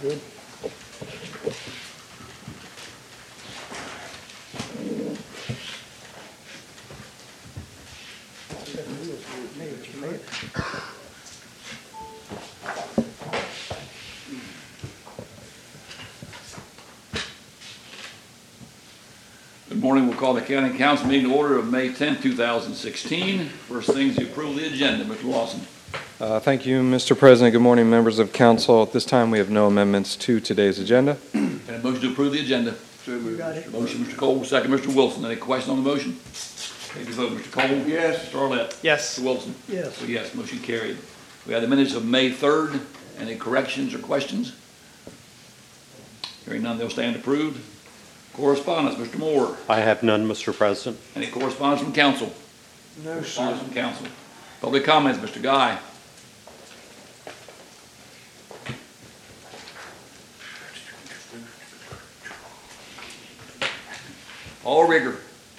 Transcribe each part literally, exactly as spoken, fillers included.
Good. Good morning. We'll call the County Council meeting to order of May tenth, two thousand sixteen. First thing is the approval of the agenda. Mister Lawson. Uh, thank you, Mister President. Good morning, members of council. At this time, we have no amendments to today's agenda. And a motion to approve the agenda. You got it. Motion, Mister Cole. Second, Mister Wilson. Any question on the motion? Take the vote. Mister Cole? Yes. Mister Arlett? Yes. Mister Wilson? Yes. So yes, motion carried. We have the minutes of May third. Any corrections or questions? Hearing none, they'll stand approved. Correspondence, Mister Moore. I have none, Mister President. Any correspondence from council? No, Correspondence from council. Public comments, Mister Guy. Paul Rigger.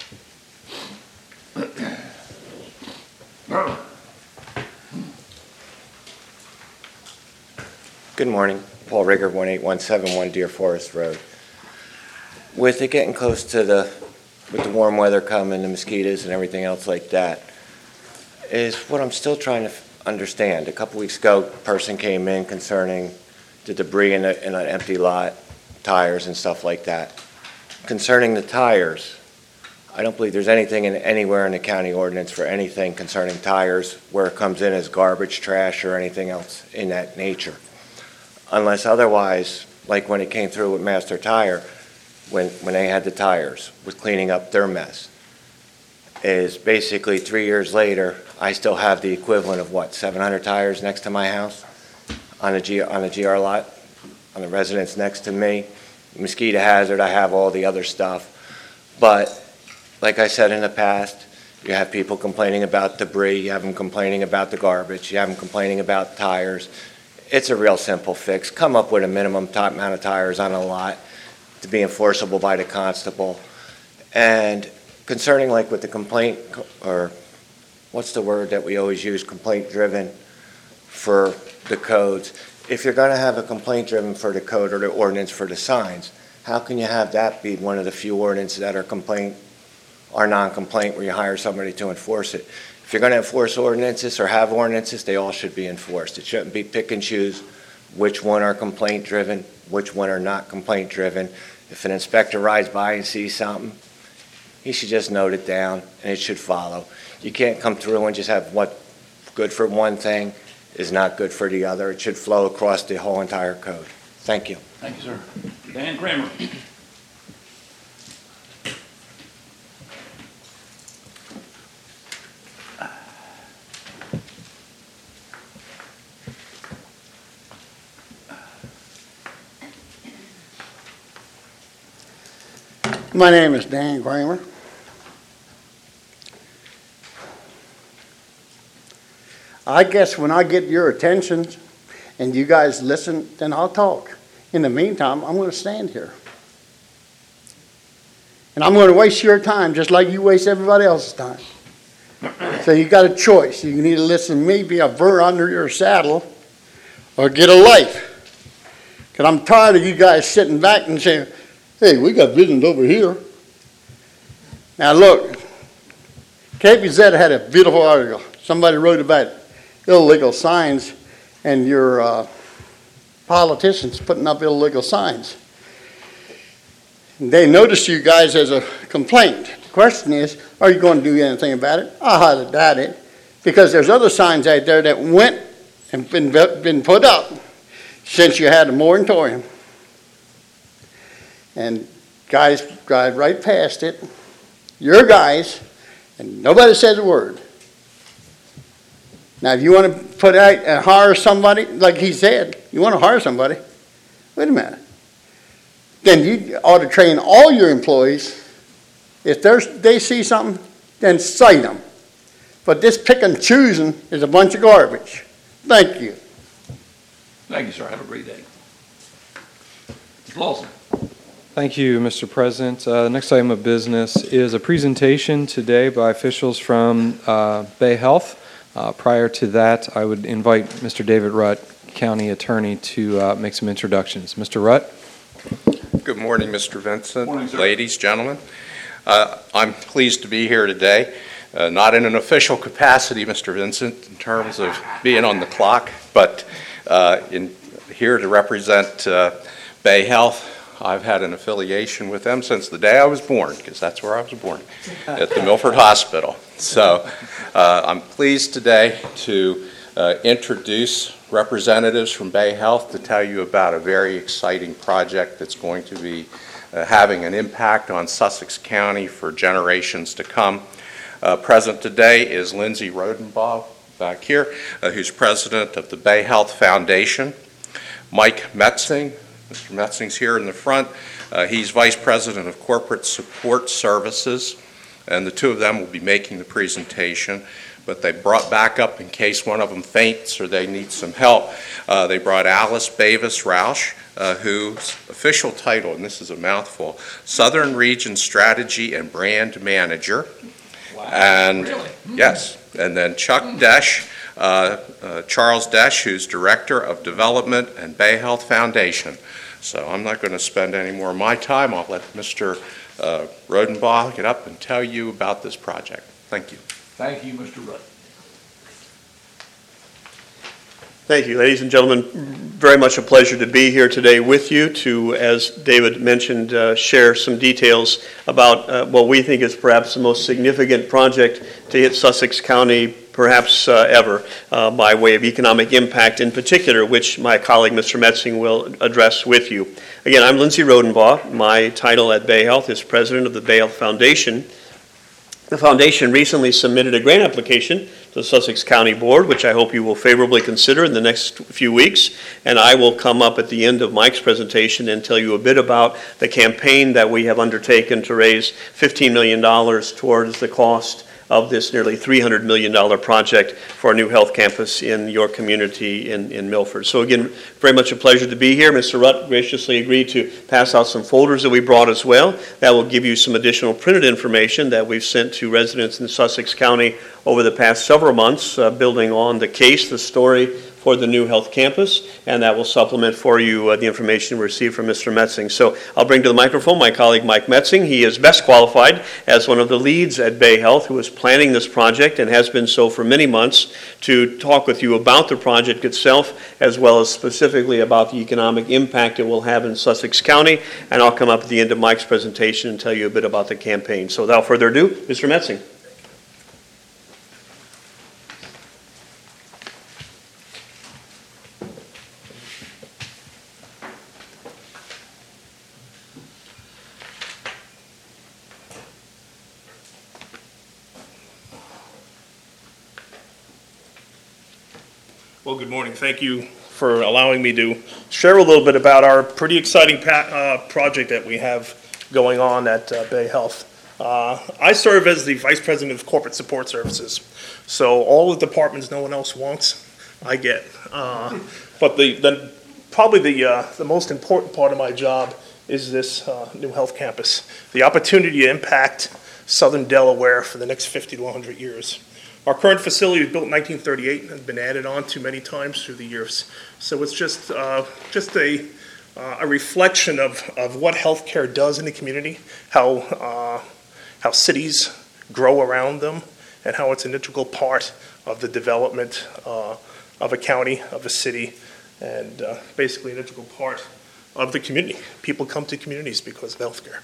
Good morning. Paul Rigger, one eight one seven one Deer Forest Road. With it getting close to the, with the warm weather coming, the mosquitoes and everything else like that, is what I'm still trying to understand. A couple weeks ago, a person came in concerning the debris in, a, in an empty lot, tires and stuff like that. Concerning the tires, I don't believe there's anything in anywhere in the county ordinance for anything concerning tires where it comes in as garbage, trash, or anything else in that nature. Unless otherwise, like when it came through with Master Tire, when, when they had the tires, with cleaning up their mess, is basically three years later, I still have the equivalent of what, seven hundred tires next to my house on a G, on a G R lot, on the residence next to me. Mosquito hazard, I have all the other stuff. But like I said in the past, you have people complaining about debris, you have them complaining about the garbage, you have them complaining about tires. It's a real simple fix. Come up with a minimum top amount of tires on a lot to be enforceable by the constable. And concerning like with the complaint, or what's the word that we always use, complaint driven for the codes. If you're gonna have a complaint driven for the code or the ordinance for the signs, how can you have that be one of the few ordinances that are complaint or non-complaint where you hire somebody to enforce it? If you're gonna enforce ordinances or have ordinances, they all should be enforced. It shouldn't be pick and choose which one are complaint driven, which one are not complaint driven. If an inspector rides by and sees something, he should just note it down and it should follow. You can't come through and just have what good for one thing is not good for the other. It should flow across the whole entire code. Thank you. Thank you, sir. Dan Kramer. My name is Dan Kramer. I guess when I get your attention and you guys listen, then I'll talk. In the meantime, I'm going to stand here. And I'm going to waste your time just like you waste everybody else's time. So you got a choice. You can either listen to me, be a burr under your saddle, or get a life. Because I'm tired of you guys sitting back and saying, hey, we got business over here. Now look, K P Z had a beautiful article. Somebody wrote about illegal signs and your uh, politicians putting up illegal signs. And they noticed you guys as a complaint. The question is, are you going to do anything about it? I highly doubt it, because there's other signs out there that went and been, been put up since you had a moratorium. And guys drive right past it, your guys, and nobody says a word. Now, if you want to put out and hire somebody, like he said, you want to hire somebody, wait a minute. Then you ought to train all your employees. If there's, they see something, then cite them. But this pick and choosing is a bunch of garbage. Thank you. Thank you, sir. Have a great day. Mister Lawson. Thank you, Mister President. Uh, next item of business is a presentation today by officials from uh, Bay Health. Uh, prior to that, I would invite Mister David Rutt County Attorney to uh, make some introductions. Mister Rutt? Good morning, Mister Vincent, Morning, sir. ladies, gentlemen. Uh, I'm pleased to be here today, uh, not in an official capacity, Mister Vincent, in terms of being on the clock, but uh, in here to represent uh, Bay Health. I've had an affiliation with them since the day I was born, because that's where I was born, at the Milford Hospital. So uh, I'm pleased today to uh, introduce representatives from Bay Health to tell you about a very exciting project that's going to be uh, having an impact on Sussex County for generations to come. Uh, present today is Lindsay Rodenbaugh back here, uh, who's president of the Bay Health Foundation. Mike Metzing, Mister Metzing's here in the front. Uh, he's vice president of corporate support services, and the two of them will be making the presentation. But they brought back up, in case one of them faints or they need some help, uh, they brought Alice Bavis Roush, uh, whose official title, and this is a mouthful, Southern Region Strategy and Brand Manager. Wow. And Really? yes, and then Chuck Desch, uh, uh, Charles Desch, who's Director of Development and Bay Health Foundation. So I'm not going to spend any more of my time. I'll let Mister Uh, Rodenbaugh get up and tell you about this project. Thank you. Thank you, Mister Rutt. Thank you, ladies and gentlemen. Very much a pleasure to be here today with you to, as David mentioned, uh, share some details about uh, what we think is perhaps the most significant project to hit Sussex County perhaps uh, ever uh, by way of economic impact in particular, which my colleague Mister Metzing will address with you. Again, I'm Lindsay Rodenbaugh. My title at Bay Health is president of the Bay Health Foundation. The foundation recently submitted a grant application to the Sussex County Board, which I hope you will favorably consider in the next few weeks. And I will come up at the end of Mike's presentation and tell you a bit about the campaign that we have undertaken to raise fifteen million dollars towards the cost of this nearly three hundred million dollars project for a new health campus in your community in, in Milford. So again, very much a pleasure to be here. Mister Rutt graciously agreed to pass out some folders that we brought as well. That will give you some additional printed information that we've sent to residents in Sussex County over the past several months, uh, building on the case, the story for the new health campus, and that will supplement for you uh, the information we received from Mister Metzing. So I'll bring to the microphone my colleague Mike Metzing. He is best qualified as one of the leads at Bay Health who is planning this project and has been so for many months to talk with you about the project itself as well as specifically about the economic impact it will have in Sussex County. And I'll come up at the end of Mike's presentation and tell you a bit about the campaign. So without further ado, Mister Metzing. Well, good morning. Thank you for allowing me to share a little bit about our pretty exciting pa- uh, project that we have going on at uh, Bay Health. Uh, I serve as the Vice President of Corporate Support Services, so all the departments no one else wants, I get. Uh, but the, the probably the uh, the most important part of my job is this uh, new health campus, the opportunity to impact Southern Delaware for the next fifty to one hundred years. Our current facility was built in nineteen thirty-eight and has been added on to many times through the years. So it's just uh, just a uh, a reflection of, of what healthcare does in the community, how uh, how cities grow around them, and how it's an integral part of the development uh, of a county, of a city, and uh, basically an integral part of the community. People come to communities because of healthcare.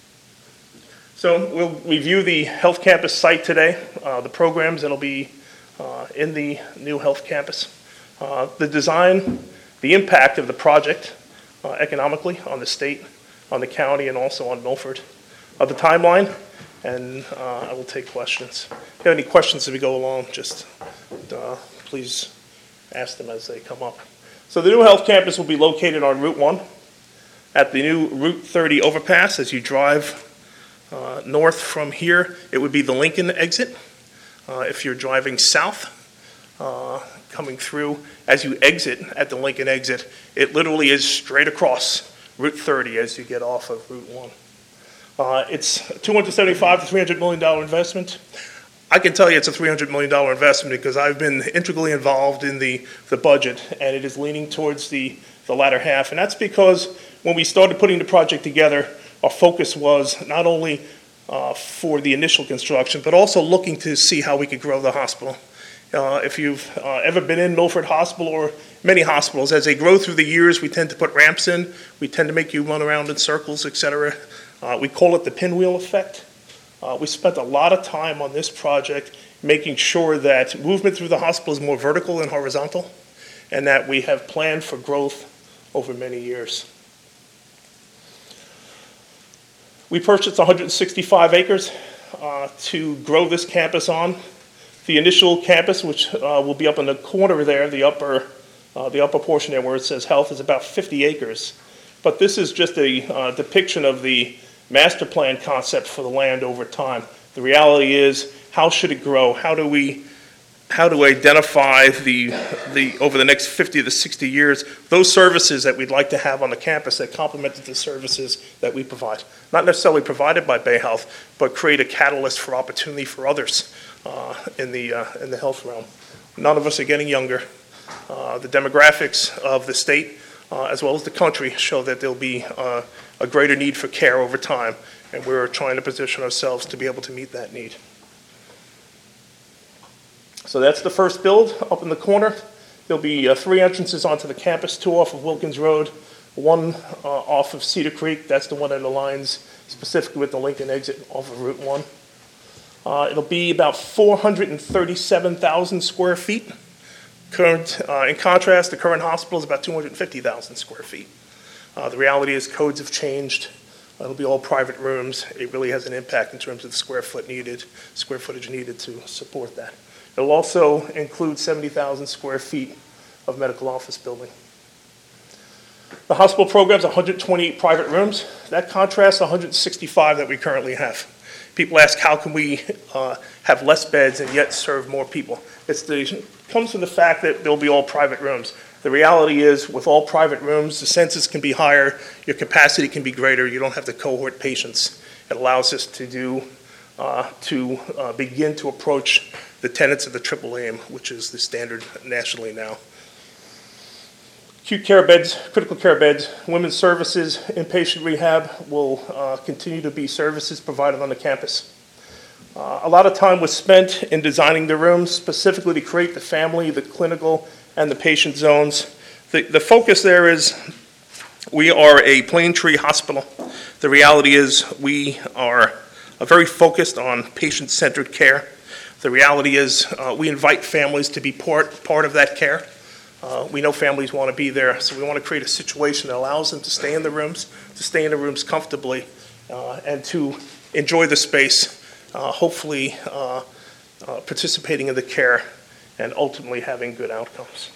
So we'll review the health campus site today, uh, the programs that'll be uh, in the new health campus, uh, the design, the impact of the project uh, economically on the state, on the county, and also on Milford, uh, the timeline, and uh, I will take questions. If you have any questions as we go along, just uh, please ask them as they come up. So the new health campus will be located on Route one at the new Route thirty overpass as you drive Uh, north from here. It would be the Lincoln exit. Uh, if you're driving south, uh, coming through, as you exit at the Lincoln exit, it literally is straight across Route thirty as you get off of Route one. Uh, it's two hundred seventy-five to three hundred million dollars investment. I can tell you it's a three hundred million dollars investment because I've been integrally involved in the, the budget, and it is leaning towards the, the latter half. And that's because when we started putting the project together, our focus was not only uh, for the initial construction, but also looking to see how we could grow the hospital. Uh, if you've uh, ever been in Milford Hospital or many hospitals, as they grow through the years, we tend to put ramps in. We tend to make you run around in circles, et cetera. Uh, we call it the pinwheel effect. Uh, we spent a lot of time on this project making sure that movement through the hospital is more vertical than horizontal, and that we have planned for growth over many years. We purchased one hundred sixty-five acres uh, to grow this campus on. The initial campus, which uh, will be up in the corner there, the upper, uh, the upper portion there where it says health, is about fifty acres. But this is just a uh, depiction of the master plan concept for the land over time. The reality is, how should it grow? How do we, how do we identify the, the over the next fifty to sixty years, those services that we'd like to have on the campus that complement the services that we provide? Not necessarily provided by Bay Health, but create a catalyst for opportunity for others uh, in the uh, in the health realm. None of us are getting younger. Uh, the demographics of the state, uh, as well as the country, show that there'll be uh, a greater need for care over time, and we're trying to position ourselves to be able to meet that need. So that's the first build up in the corner. There'll be uh, three entrances onto the campus, two off of Wilkins Road, one uh, off of Cedar Creek. That's the one that aligns specifically with the Lincoln exit off of Route one. Uh, it'll be about four hundred thirty-seven thousand square feet. Current, uh, in contrast, the current hospital is about two hundred fifty thousand square feet. Uh, the reality is codes have changed. It'll be all private rooms. It really has an impact in terms of the square foot needed, square footage needed to support that. It'll also include seventy thousand square feet of medical office building. The hospital program is one hundred twenty-eight private rooms. That contrasts one hundred sixty-five that we currently have. People ask, how can we uh, have less beds and yet serve more people? It's the, it comes from the fact that there'll be all private rooms. The reality is, with all private rooms, the census can be higher, your capacity can be greater, you don't have to cohort patients. It allows us to do, uh, to uh, begin to approach the tenets of the triple aim, which is the standard nationally now. Acute care beds, critical care beds, women's services, inpatient rehab will uh, continue to be services provided on the campus. Uh, a lot of time was spent in designing the rooms specifically to create the family, the clinical, and the patient zones. The, the focus there is we are a Plane Tree hospital. The reality is we are uh, very focused on patient-centered care. The reality is uh, we invite families to be part, part of that care. Uh, we know families want to be there, so we want to create a situation that allows them to stay in the rooms, to stay in the rooms comfortably, uh, and to enjoy the space, uh, hopefully uh, uh, participating in the care and ultimately having good outcomes.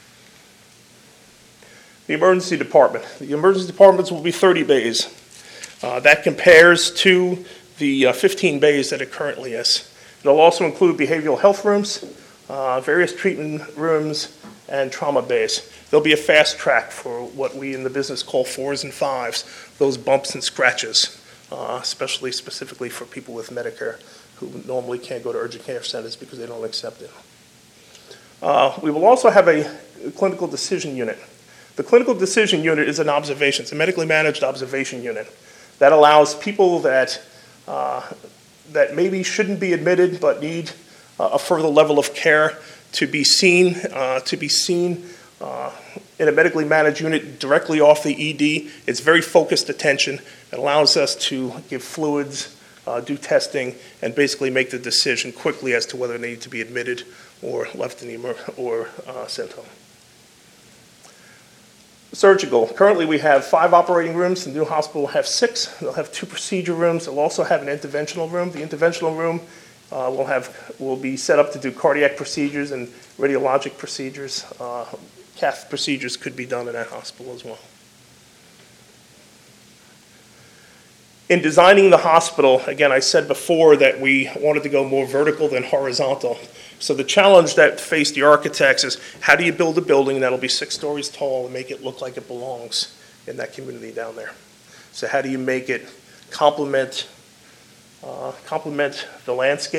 The emergency department. The emergency departments will be thirty bays. Uh, that compares to the uh, fifteen bays that it currently is. It'll also include behavioral health rooms, uh, various treatment rooms, and trauma bays. There'll be a fast track for what we in the business call fours and fives, those bumps and scratches, uh, especially specifically for people with Medicare who normally can't go to urgent care centers because they don't accept it. Uh, we will also have a clinical decision unit. The clinical decision unit is an observation. It's a medically managed observation unit that allows people that, uh, that maybe shouldn't be admitted but need uh, a further level of care to be seen, uh, to be seen uh, in a medically managed unit directly off the E D. It's very focused attention. It allows us to give fluids, uh, do testing, and basically make the decision quickly as to whether they need to be admitted or left in the emer- or uh, sent home. Surgical. Currently we have five operating rooms. The new hospital will have six. They'll have two procedure rooms. They'll also have an interventional room. The interventional room uh, will have will be set up to do cardiac procedures and radiologic procedures. Uh, cath procedures could be done in that hospital as well. In designing the hospital, again, I said before that we wanted to go more vertical than horizontal. So the challenge that faced the architects is how do you build a building that'll be six stories tall and make it look like it belongs in that community down there? So how do you make it complement, uh, complement the landscape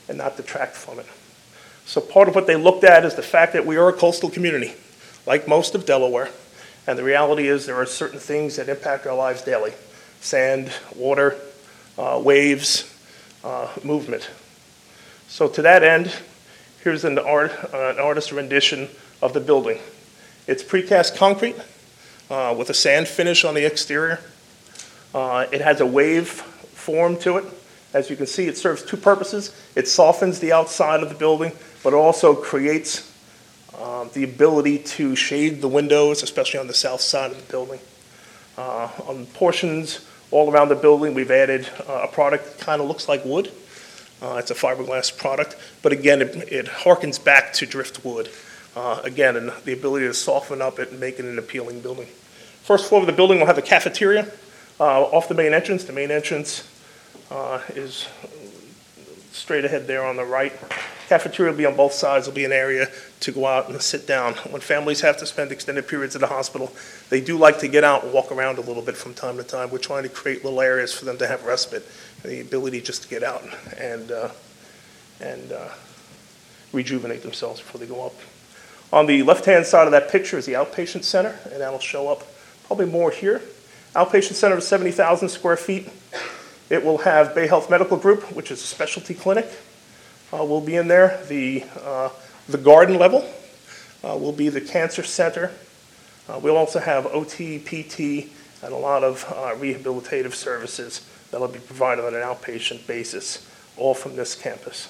and not detract from it. So part of what they looked at is the fact that we are a coastal community, like most of Delaware, and the reality is there are certain things that impact our lives daily: sand, water, uh, waves, uh, movement. So to that end, here's an, art, uh, an artist's rendition of the building. It's precast concrete uh, with a sand finish on the exterior. Uh, it has a wave form to it. As you can see, it serves two purposes. It softens the outside of the building, but it also creates um, the ability to shade the windows, especially on the south side of the building. Uh, on portions all around the building, we've added uh, a product that kind of looks like wood. Uh, it's a fiberglass product, but again, it, it harkens back to driftwood. Uh, again, and the ability to soften up it and make it an appealing building. First floor of the building will have a cafeteria uh, off the main entrance. The main entrance uh, is straight ahead there on the right. Cafeteria will be on both sides. There'll be an area to go out and sit down. When families have to spend extended periods at the hospital, they do like to get out and walk around a little bit from time to time. We're trying to create little areas for them to have respite, the ability just to get out and uh, and uh, rejuvenate themselves before they go up. On the left-hand side of that picture is the outpatient center, and that'll show up probably more here. Outpatient center is seventy thousand square feet. It will have Bay Health Medical Group, which is a specialty clinic, uh, will be in there. The, uh, the garden level uh, will be the cancer center. Uh, we'll also have O T, P T, and a lot of uh, rehabilitative services that will be provided on an outpatient basis, all from this campus.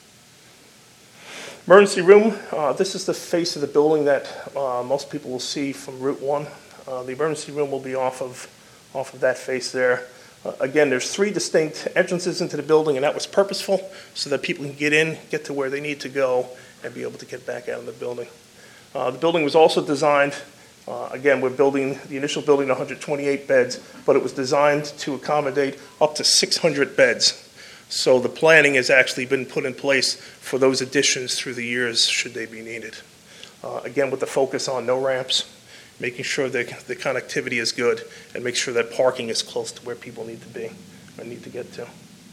Emergency room, uh, this is the face of the building that uh, most people will see from Route one. Uh, the emergency room will be off of, off of that face there. Uh, again, there's three distinct entrances into the building, and that was purposeful so that people can get in, get to where they need to go, and be able to get back out of the building. Uh, the building was also designed, uh, again, we're building, the initial building one hundred twenty-eight beds, but it was designed to accommodate up to six hundred beds. So the planning has actually been put in place for those additions through the years should they be needed. Uh, again, with the focus on no ramps, making sure that the connectivity is good, and make sure that parking is close to where people need to be or need to get to.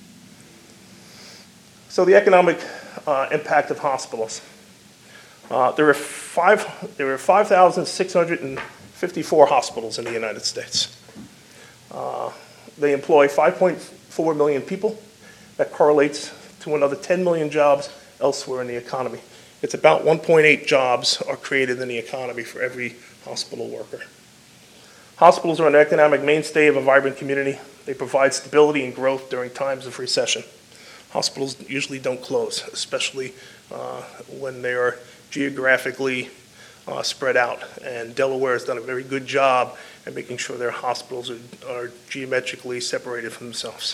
So the economic uh, impact of hospitals. Uh, there are five, there are five thousand six hundred fifty-four hospitals in the United States. Uh, they employ five point four million people. That correlates to another ten million jobs elsewhere in the economy. It's about one point eight jobs are created in the economy for every hospital worker. Hospitals are an economic mainstay of a vibrant community. They provide stability and growth during times of recession. Hospitals usually don't close, especially uh, when they are geographically uh, spread out. And Delaware has done a very good job at making sure their hospitals are, are geometrically separated from themselves.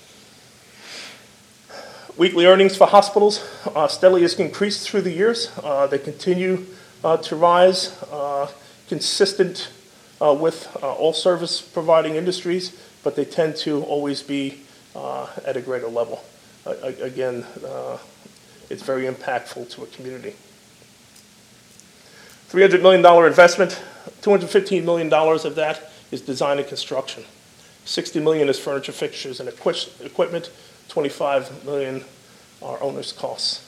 Weekly earnings for hospitals uh, steadily has increased through the years. Uh, they continue uh, to rise, uh, consistent uh, with uh, all service providing industries, but they tend to always be uh, at a greater level. Uh, again, uh, it's very impactful to a community. three hundred million dollars investment, two hundred fifteen million dollars of that is design and construction. sixty million dollars is furniture, fixtures, and equipment. twenty-five million dollars are owner's costs.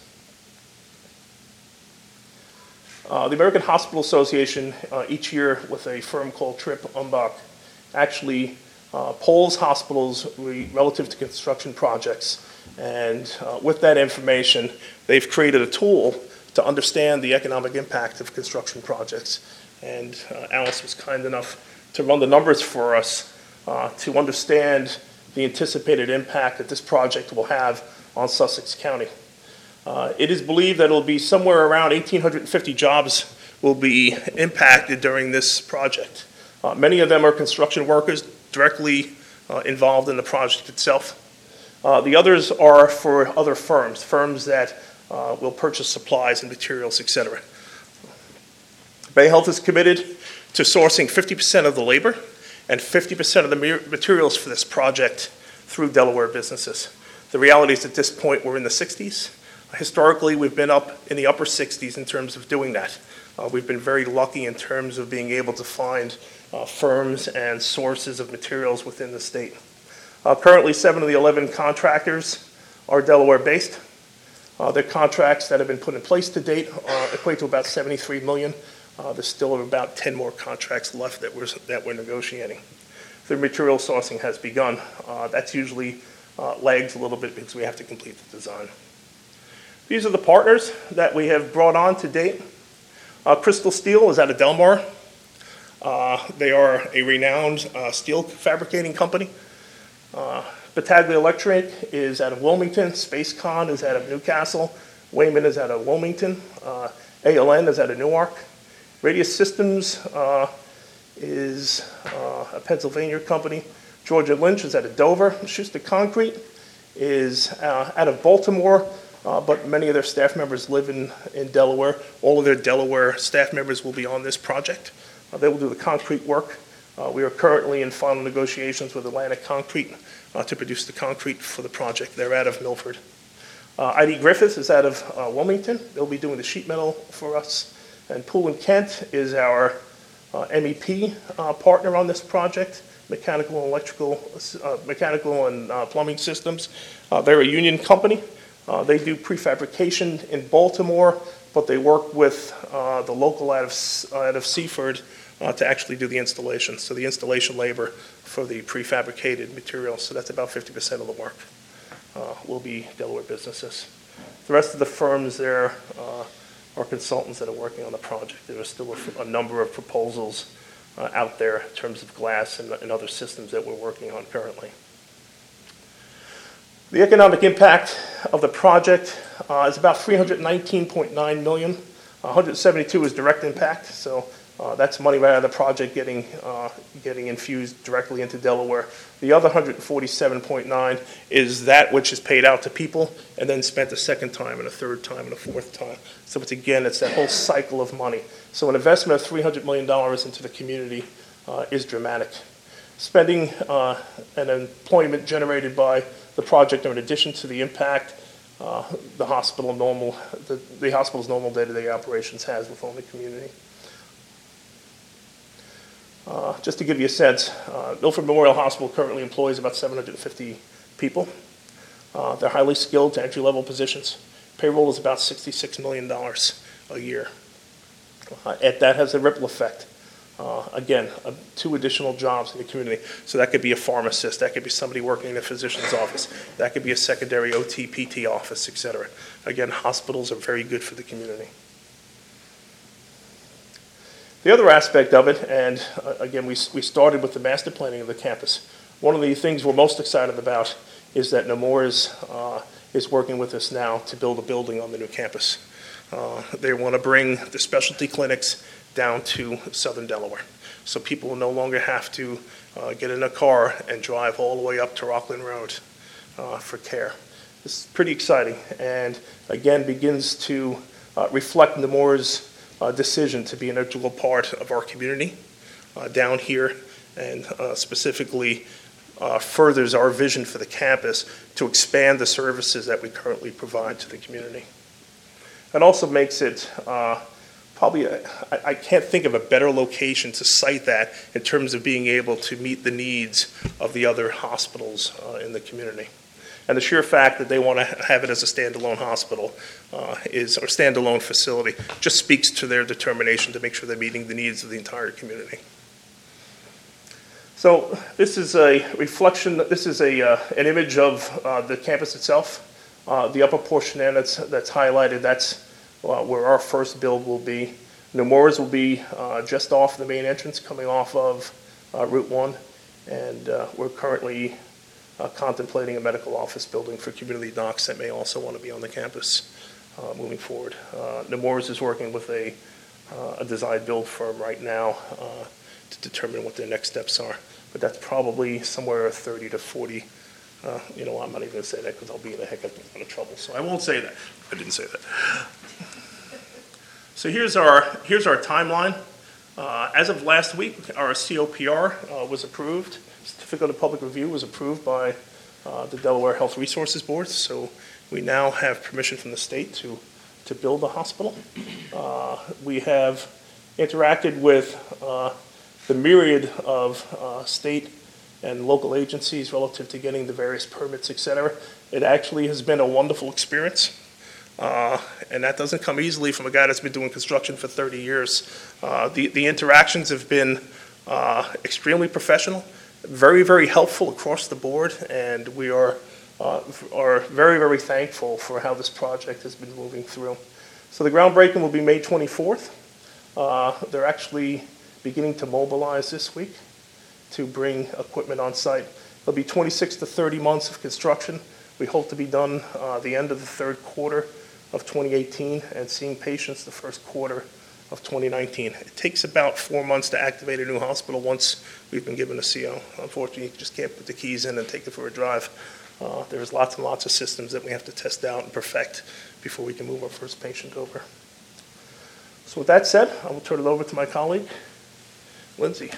Uh, the American Hospital Association, uh, each year with a firm called Tripp Umbach, actually uh, polls hospitals re- relative to construction projects. And uh, with that information, they've created a tool to understand the economic impact of construction projects. And uh, Alice was kind enough to run the numbers for us uh, to understand the anticipated impact that this project will have on Sussex County. Uh, it is believed that it will be somewhere around one thousand eight hundred fifty jobs will be impacted during this project. Uh, many of them are construction workers directly uh, involved in the project itself. Uh, the others are for other firms, firms that uh, will purchase supplies and materials, et cetera. Bay Health is committed to sourcing fifty percent of the labor and fifty percent of the materials for this project through Delaware businesses. The reality is at this point we're in the sixties. Historically, we've been up in the upper sixties in terms of doing that. Uh, we've been very lucky in terms of being able to find uh, firms and sources of materials within the state. Uh, currently, seven of the eleven contractors are Delaware-based. Uh, The contracts that have been put in place to date uh, equate to about seventy-three million dollars. Uh, There's still about ten more contracts left that we're, that we're negotiating. The material sourcing has begun. Uh, That's usually uh, lags a little bit because we have to complete the design. These are the partners that we have brought on to date. Uh, Crystal Steel is out of Delmar. Uh, They are a renowned uh, steel fabricating company. Uh, Battaglia Electric is out of Wilmington. SpaceCon is out of Newcastle. Wayman is out of Wilmington. Uh, A L N is out of Newark. Radius Systems uh, is uh, a Pennsylvania company. Georgia Lynch is out of Dover. Schuster Concrete is uh, out of Baltimore, uh, but many of their staff members live in, in Delaware. All of their Delaware staff members will be on this project. Uh, They will do the concrete work. Uh, We are currently in final negotiations with Atlantic Concrete uh, to produce the concrete for the project. They're out of Milford. Uh, I D Griffith is out of uh, Wilmington. They'll be doing the sheet metal for us. And Poole and Kent is our uh, M E P uh, partner on this project, mechanical and electrical, uh, mechanical and uh, plumbing systems. Uh, They're a union company. Uh, They do prefabrication in Baltimore, but they work with uh, the local out of, out of Seaford uh, to actually do the installation. So the installation labor for the prefabricated materials, so that's about fifty percent of the work, uh, will be Delaware businesses. The rest of the firms there uh, are consultants that are working on the project. There are still a, a number of proposals uh, out there in terms of glass and, and other systems that we're working on currently. The economic impact of the project uh, is about three hundred nineteen point nine million dollars. one hundred seventy-two is direct impact, so uh, that's money right out of the project getting uh, getting infused directly into Delaware. The other one hundred forty-seven point nine is that which is paid out to people and then spent a second time and a third time and a fourth time. So it's again, it's that whole cycle of money. So an investment of three hundred million dollars into the community uh, is dramatic. Spending uh, and employment generated by the project, in addition to the impact uh, the hospital normal, the, the hospital's normal day-to-day operations has within the community. Uh, just to give you a sense, uh, Milford Memorial Hospital currently employs about seven hundred fifty people. Uh, they're highly skilled to entry-level positions. Payroll is about sixty-six million dollars a year. Uh, and that has a ripple effect. Uh, again, uh, two additional jobs in the community. So that could be a pharmacist, that could be somebody working in a physician's office, that could be a secondary O T, P T office, et cetera. Again, hospitals are very good for the community. The other aspect of it, and uh, again, we, we started with the master planning of the campus. One of the things we're most excited about is that Nemours uh, is working with us now to build a building on the new campus. Uh, they want to bring the specialty clinics down to southern Delaware. So people will no longer have to uh, get in a car and drive all the way up to Rockland Road uh, for care. This is pretty exciting, and again begins to uh, reflect Nemours' uh, decision to be an integral part of our community uh, down here, and uh, specifically uh, furthers our vision for the campus to expand the services that we currently provide to the community. It also makes it uh, probably, a, I, I can't think of a better location to site that in terms of being able to meet the needs of the other hospitals uh, in the community. And the sheer fact that they want to have it as a standalone hospital uh, is, or standalone facility, just speaks to their determination to make sure they're meeting the needs of the entire community. So this is a reflection, this is a, uh, an image of uh, the campus itself. Uh, the upper portion there that's, that's highlighted, that's uh, where our first build will be. Nemours will be uh, just off the main entrance coming off of uh, Route one. And uh, we're currently uh, contemplating a medical office building for community docs that may also want to be on the campus uh, moving forward. Uh, Nemours is working with a, uh, a design build firm right now uh, to determine what their next steps are. But that's probably somewhere thirty to forty. Uh, you know, I'm not even going to say that because I'll be in a heck of a lot of trouble. So I won't say that. I didn't say that. So here's our here's our timeline. Uh, as of last week, our C O P R uh, was approved. Certificate of Public Review was approved by uh, the Delaware Health Resources Board. So we now have permission from the state to to build the hospital. Uh, we have interacted with uh, the myriad of uh, state and local agencies relative to getting the various permits, et cetera. It actually has been a wonderful experience. Uh, and that doesn't come easily from a guy that's been doing construction for thirty years. Uh, the, the interactions have been uh, extremely professional, very, very helpful across the board, and we are, uh, are very, very thankful for how this project has been moving through. So the groundbreaking will be May twenty-fourth. Uh, they're actually beginning to mobilize this week to bring equipment on site. It'll be twenty-six to thirty months of construction. We hope to be done uh, the end of the third quarter of twenty eighteen and seeing patients the first quarter of twenty nineteen. It takes about four months to activate a new hospital once we've been given a C O. Unfortunately, you just can't put the keys in and take it for a drive. Uh, there's lots and lots of systems that we have to test out and perfect before we can move our first patient over. So with that said, I will turn it over to my colleague, Lindsay.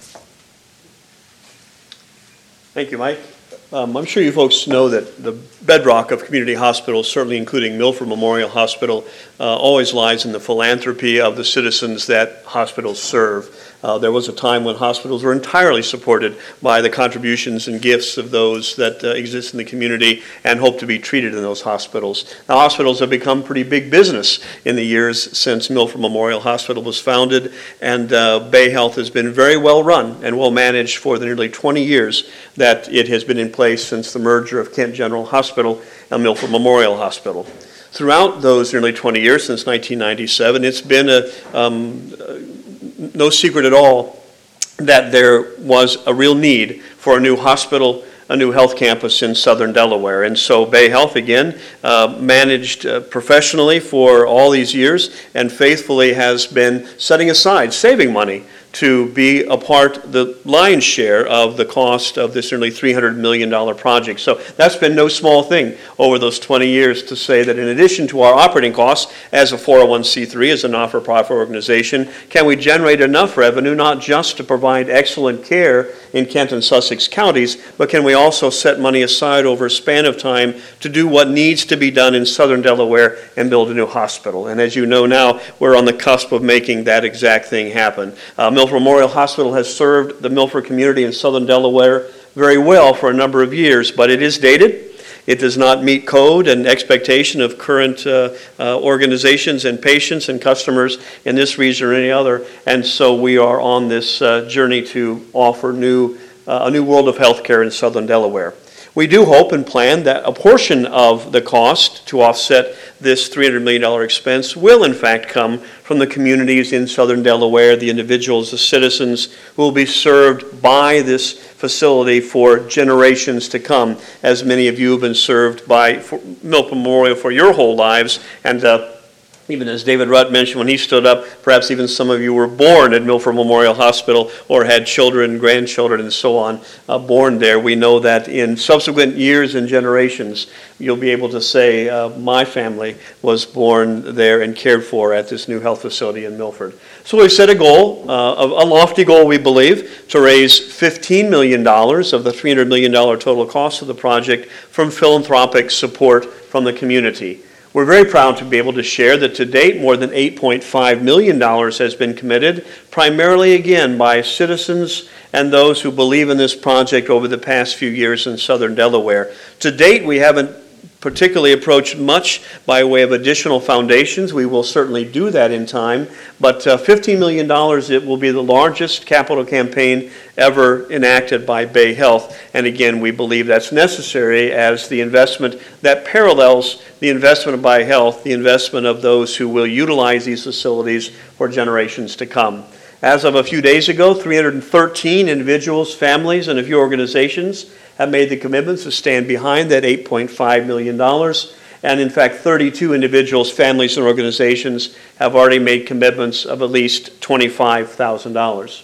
Thank you, Mike. Um, I'm sure you folks know that the bedrock of community hospitals, certainly including Milford Memorial Hospital, uh, always lies in the philanthropy of the citizens that hospitals serve. Uh, there was a time when hospitals were entirely supported by the contributions and gifts of those that uh, exist in the community and hope to be treated in those hospitals. Now, hospitals have become pretty big business in the years since Milford Memorial Hospital was founded, and uh, Bay Health has been very well run and well managed for the nearly twenty years that it has been in place since the merger of Kent General Hospital and Milford Memorial Hospital. Throughout those nearly twenty years, since nineteen ninety-seven, it's been a um, no secret at all that there was a real need for a new hospital, a new health campus in southern Delaware. And so Bay Health, again, uh, managed uh, professionally for all these years and faithfully has been setting aside, saving money to be a part, the lion's share of the cost of this nearly three hundred million dollars project. So that's been no small thing over those twenty years to say that in addition to our operating costs as a four oh one c three, as a not-for-profit organization, can we generate enough revenue not just to provide excellent care in Kent and Sussex counties, but can we also set money aside over a span of time to do what needs to be done in southern Delaware and build a new hospital? And as you know now, we're on the cusp of making that exact thing happen. Uh, Milford Memorial Hospital has served the Milford community in southern Delaware very well for a number of years, but it is dated. It does not meet code and expectation of current uh, uh, organizations and patients and customers in this region or any other, and so we are on this uh, journey to offer new, uh, a new world of healthcare in southern Delaware. We do hope and plan that a portion of the cost to offset this three hundred million dollars expense will in fact come from the communities in southern Delaware, the individuals, the citizens who will be served by this facility for generations to come, as many of you have been served by Milford Memorial for your whole lives. And uh, even as David Rutt mentioned when he stood up, perhaps even some of you were born at Milford Memorial Hospital or had children, grandchildren, and so on uh, born there. We know that in subsequent years and generations, you'll be able to say, uh, my family was born there and cared for at this new health facility in Milford. So we've set a goal, uh, a lofty goal, we believe, to raise fifteen million dollars of the three hundred million dollars total cost of the project from philanthropic support from the community. We're very proud to be able to share that to date more than eight point five million dollars has been committed, primarily again by citizens and those who believe in this project over the past few years in southern Delaware. To date, we haven't particularly approached much by way of additional foundations. We will certainly do that in time, but uh, fifteen million dollars, it will be the largest capital campaign ever enacted by Bay Health, and again, we believe that's necessary as the investment that parallels the investment of Bay Health, the investment of those who will utilize these facilities for generations to come. As of a few days ago, three hundred thirteen individuals, families, and a few organizations have made the commitments to stand behind that eight point five million dollars. And in fact, thirty-two individuals, families, and organizations have already made commitments of at least twenty-five thousand dollars.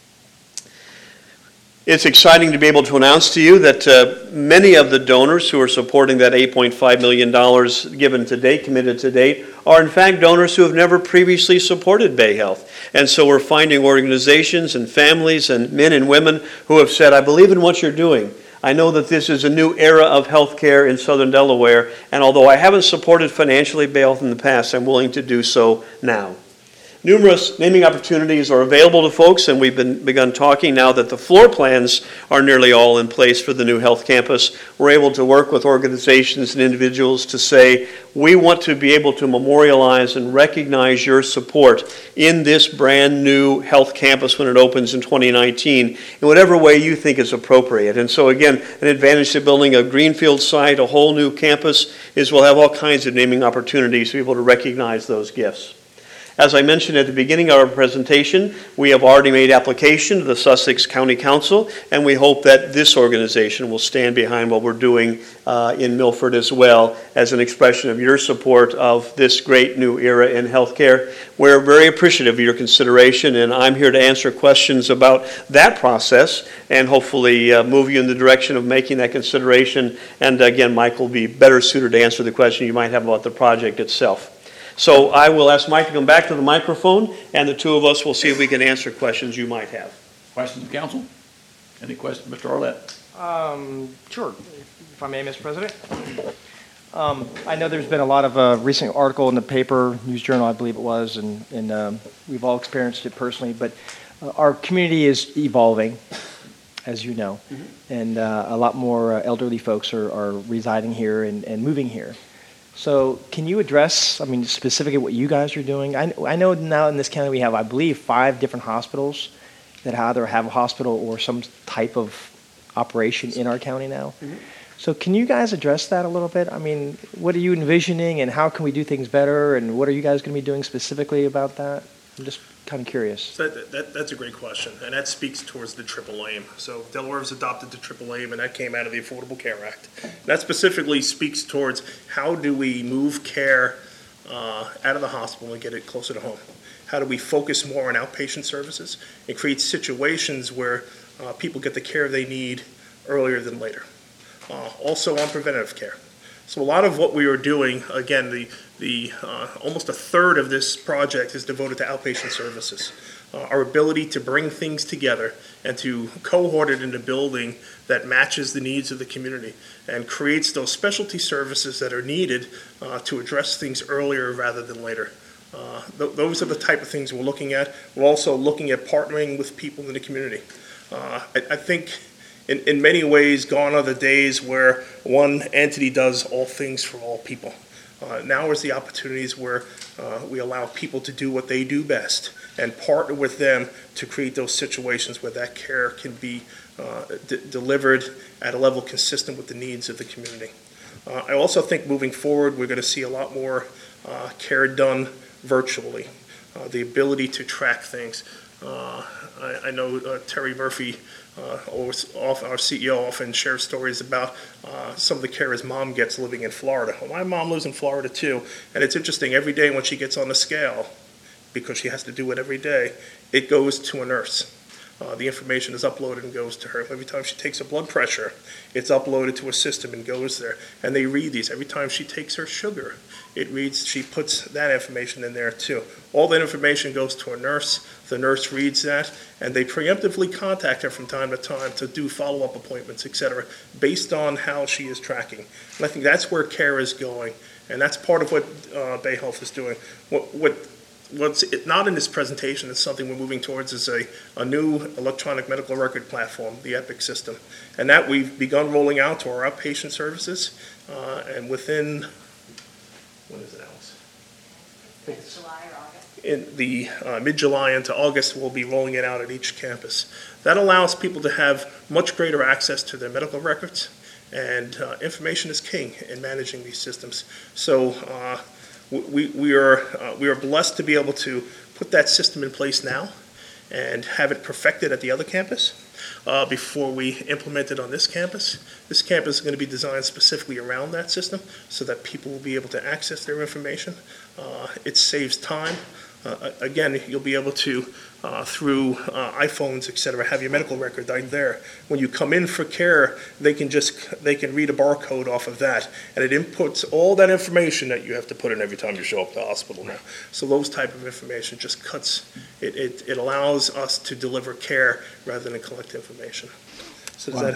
It's exciting to be able to announce to you that uh, many of the donors who are supporting that eight point five million dollars given to date, committed to date, are in fact donors who have never previously supported Bay Health. And so we're finding organizations and families and men and women who have said, I believe in what you're doing. I know that this is a new era of healthcare in southern Delaware, and although I haven't supported financially Bay Health in the past, I'm willing to do so now. Numerous naming opportunities are available to folks, and we've been begun talking now that the floor plans are nearly all in place for the new health campus. We're able to work with organizations and individuals to say, we want to be able to memorialize and recognize your support in this brand new health campus when it opens in twenty nineteen in whatever way you think is appropriate. And so again, an advantage to building a greenfield site, a whole new campus, is we'll have all kinds of naming opportunities to be able to recognize those gifts. As I mentioned at the beginning of our presentation, we have already made application to the Sussex County Council, and we hope that this organization will stand behind what we're doing uh, in Milford as well as an expression of your support of this great new era in healthcare. We're very appreciative of your consideration, and I'm here to answer questions about that process and hopefully uh, move you in the direction of making that consideration. And again, Mike will be better suited to answer the question you might have about the project itself. So I will ask Mike to come back to the microphone, and the two of us will see if we can answer questions you might have. Questions, council? Any questions, Mister Arlett? Um, sure, if I may, Mister President. Um, I know there's been a lot of uh, recent article in the paper, News Journal, I believe it was, and, and um, we've all experienced it personally, but uh, our community is evolving, as you know, mm-hmm. and uh, a lot more uh, elderly folks are, are residing here and, and moving here. So can you address, I mean, specifically what you guys are doing? I, I know now in this county we have, I believe, five different hospitals that either have a hospital or some type of operation in our county now. Mm-hmm. So can you guys address that a little bit? I mean, what are you envisioning and how can we do things better? And what are you guys going to be doing specifically about that? I'm just kind of curious. So that, that, that's a great question, and that speaks towards the triple aim. So Delaware has adopted the triple aim, and that came out of the Affordable Care Act. And that specifically speaks towards how do we move care uh, out of the hospital and get it closer to home? How do we focus more on outpatient services and create situations where uh, people get the care they need earlier than later? Uh, also on preventative care. So a lot of what we are doing, again, the the uh, almost a third of this project is devoted to outpatient services. Uh, our ability to bring things together and to cohort it in a building that matches the needs of the community and creates those specialty services that are needed uh, to address things earlier rather than later. Uh, th- those are the type of things we're looking at. We're also looking at partnering with people in the community. Uh, I, I think in, in many ways gone are the days where one entity does all things for all people. Uh, now is the opportunities where uh, we allow people to do what they do best and partner with them to create those situations where that care can be uh, d- delivered at a level consistent with the needs of the community. Uh, I also think moving forward, we're going to see a lot more uh, care done virtually, uh, the ability to track things. Uh, I, I know uh, Terry Murphy, uh, our C E O, often shares stories about uh, some of the care his mom gets living in Florida. Well, my mom lives in Florida too, and it's interesting, every day when she gets on the scale, because she has to do it every day, it goes to a nurse. Uh, the information is uploaded and goes to her. Every time she takes her blood pressure, it's uploaded to a system and goes there. And they read these. Every time she takes her sugar, it reads, she puts that information in there too. All that information goes to a nurse. The nurse reads that, and they preemptively contact her from time to time to do follow-up appointments, et cetera, based on how she is tracking. And I think that's where care is going, and that's part of what uh, Bay Health is doing. What, what What's it, not in this presentation is something we're moving towards is a, a new electronic medical record platform, the EPIC system. And that we've begun rolling out to our outpatient services. Uh, and within, when is it, Alice? July or August. In the uh, mid-July into August, we'll be rolling it out at each campus. That allows people to have much greater access to their medical records. And uh, information is king in managing these systems. So, uh, We, we, are, uh, we are blessed to be able to put that system in place now and have it perfected at the other campus uh, before we implement it on this campus. This campus is going to be designed specifically around that system so that people will be able to access their information. Uh, it saves time. Uh, again, you'll be able to, uh, through uh, iPhones, et cetera, have your medical record right there. When you come in for care, they can just they can read a barcode off of that, and it inputs all that information that you have to put in every time you show up to the hospital now. So those type of information just cuts. It it, it allows us to deliver care rather than collect information. So does Wow. that help?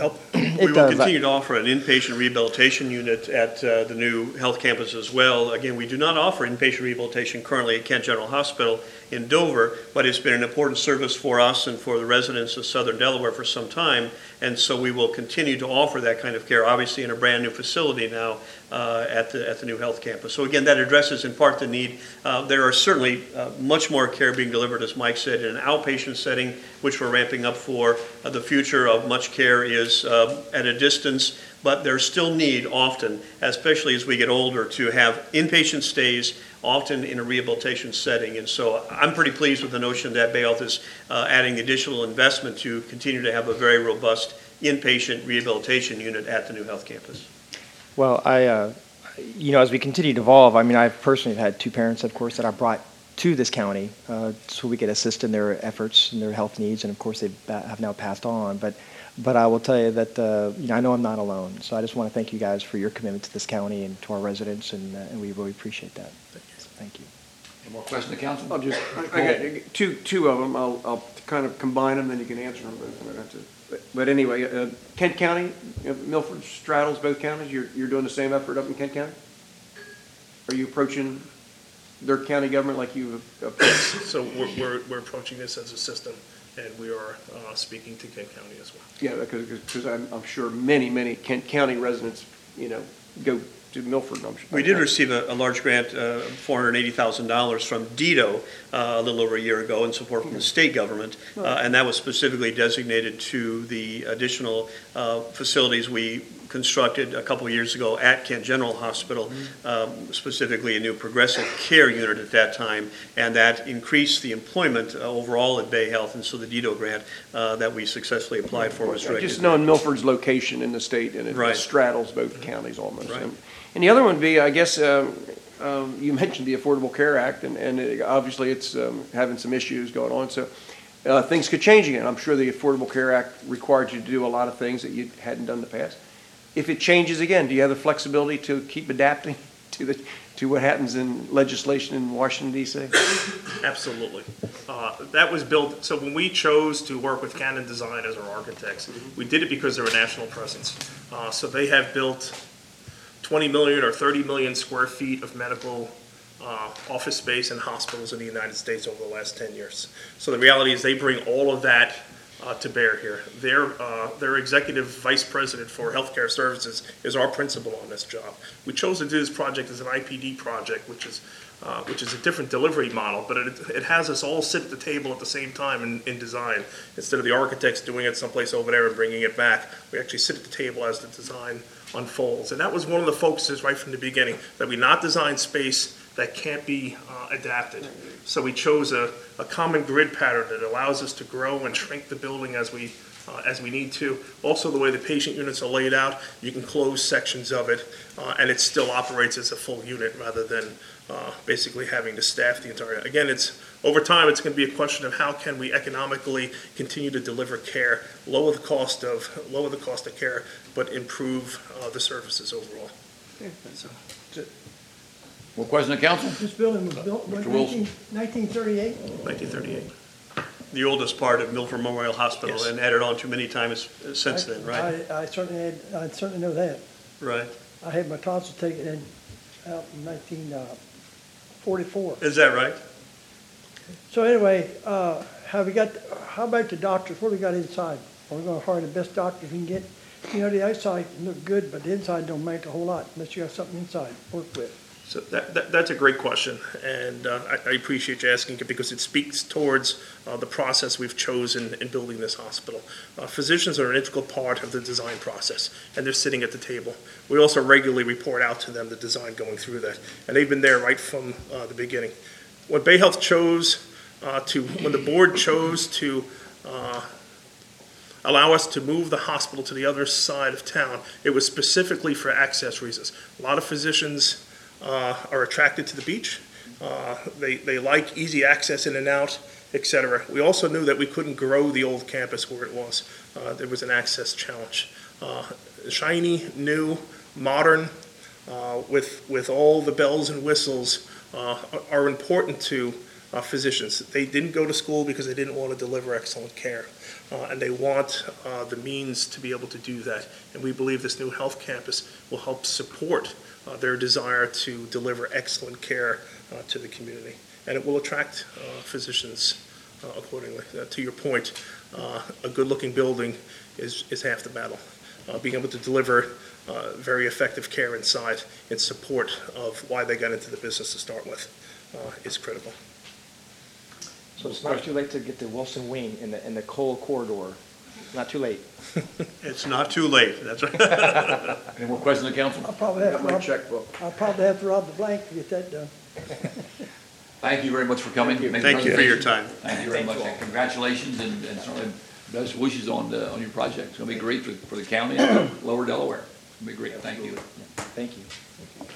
It We will does. continue to offer an inpatient rehabilitation unit at uh, the new health campus as well. Again, we do not offer inpatient rehabilitation currently at Kent General Hospital in Dover, but it's been an important service for us and for the residents of Southern Delaware for some time, and so we will continue to offer that kind of care, obviously in a brand-new facility now uh, at the at the new health campus. So again, that addresses in part the need. Uh, There are certainly uh, much more care being delivered, as Mike said, in an outpatient setting, which we're ramping up for. Uh, The future of much care is uh, at a distance, but there's still need often, especially as we get older, to have inpatient stays, often in a rehabilitation setting. And so I'm pretty pleased with the notion that Bay Health is uh, adding additional investment to continue to have a very robust inpatient rehabilitation unit at the new health campus. Well, I, uh, you know, as we continue to evolve, I mean, I've personally had two parents, of course, that I brought to this county uh, so we could assist in their efforts and their health needs, and of course they have now passed on. But, but I will tell you that uh, you know, I know I'm not alone. So I just want to thank you guys for your commitment to this county and to our residents, and, uh, and we really appreciate that. So thank you. Any more questions, the council? I'll just, I got two, two of them, I'll, I'll kind of combine them, then you can answer them both. I don't have to- But but anyway, uh, Kent County, uh, Milford straddles both counties, you're, you're doing the same effort up in Kent County? Are you approaching their county government like you approached? So we're, we're, we're approaching this as a system, and we are uh, speaking to Kent County as well. Yeah, because, because I'm, I'm sure many, many Kent County residents, you know, go to Milford. I'm sure. We did receive a, a large grant, uh, four hundred eighty thousand dollars from DIDO uh, a little over a year ago in support from the state government, uh, and that was specifically designated to the additional uh, facilities we constructed a couple of years ago at Kent General Hospital, um, specifically a new progressive care unit at that time, and that increased the employment uh, overall at Bay Health, and so the DIDO grant uh, that we successfully applied for was directed. Just knowing Milford's location in the state, and it Right. straddles both counties almost. Right. And- And the other one would be, I guess, um, um, you mentioned the Affordable Care Act, and, and it- obviously it's um, having some issues going on, so uh, things could change again. I'm sure the Affordable Care Act required you to do a lot of things that you hadn't done in the past. If it changes again, do you have the flexibility to keep adapting to the, to what happens in legislation in Washington, D C? Absolutely. Uh, That was built, so when we chose to work with Canon Design as our architects, we did it because they're a national presence. Uh, So they have built twenty million or thirty million square feet of medical uh, office space in hospitals in the United States over the last ten years. So the reality is they bring all of that uh, to bear here. Their, uh, their executive vice president for healthcare services is our principal on this job. We chose to do this project as an I P D project, which is Uh, which is a different delivery model, but it, it has us all sit at the table at the same time in, in design. Instead of the architects doing it someplace over there and bringing it back, we actually sit at the table as the design unfolds. And that was one of the focuses right from the beginning, that we not design space that can't be uh, adapted. So we chose a, a common grid pattern that allows us to grow and shrink the building as we Uh, as we need to. Also, the way the patient units are laid out, you can close sections of it, uh, and it still operates as a full unit rather than uh, basically having to staff the entire. Again, it's over time, it's going to be a question of how can we economically continue to deliver care, lower the cost of lower the cost of care, but improve uh, the services overall. So, More questions, the council? This building was built in Mister Wilson. nineteen thirty-eight? nineteen thirty-eight. The oldest part of Milford Memorial Hospital, Yes. and added on to many times since then, right? I I certainly, had- I certainly know that. Right. I had my tonsils taken in out in nineteen forty-four. Is that right? So anyway, uh, have we got, how about the doctors? What do we got inside? Are we gonna hire the best doctors we can get? You know, the outside look good, but the inside don't make a whole lot unless you have something inside to work with. So that, that, that's a great question, and uh, I, I appreciate you asking it because it speaks towards uh, the process we've chosen in building this hospital. Uh, physicians are an integral part of the design process, and they're sitting at the table. We also regularly report out to them the design going through that, and they've been there right from uh, the beginning. When Bay Health chose uh, to, when the board chose to uh, allow us to move the hospital to the other side of town, it was specifically for access reasons. A lot of physicians Uh, are attracted to the beach. Uh, they, they like easy access in and out, et cetera. We also knew that we couldn't grow the old campus where it was. Uh, there was an access challenge. Uh, shiny, new, modern, uh, with, with all the bells and whistles uh, are important to uh, physicians. They didn't go to school because they didn't want to deliver excellent care, uh, and they want uh, the means to be able to do that. And we believe this new health campus will help support uh, their desire to deliver excellent care uh, to the community. And it will attract uh, physicians uh, accordingly. Uh, to your point, uh, a good-looking building is, is half the battle. Uh, being able to deliver uh, very effective care inside in support of why they got into the business to start with uh, is critical. So it's not too late to get the Wilson Wing in the, in the Cole corridor. Not too late. It's not too late, that's right. Any more questions of the council? I'll probably have Got to my rob, checkbook. I'll probably have to rob the bank to get that done. Thank you very much for coming. Thank you. Make the Thank you for your presentation. time. Thank you very much, and congratulations, and, and certainly best wishes on the, on your project. It's gonna be great for, for the county and Lower Delaware. It's gonna be great, thank you. Thank you.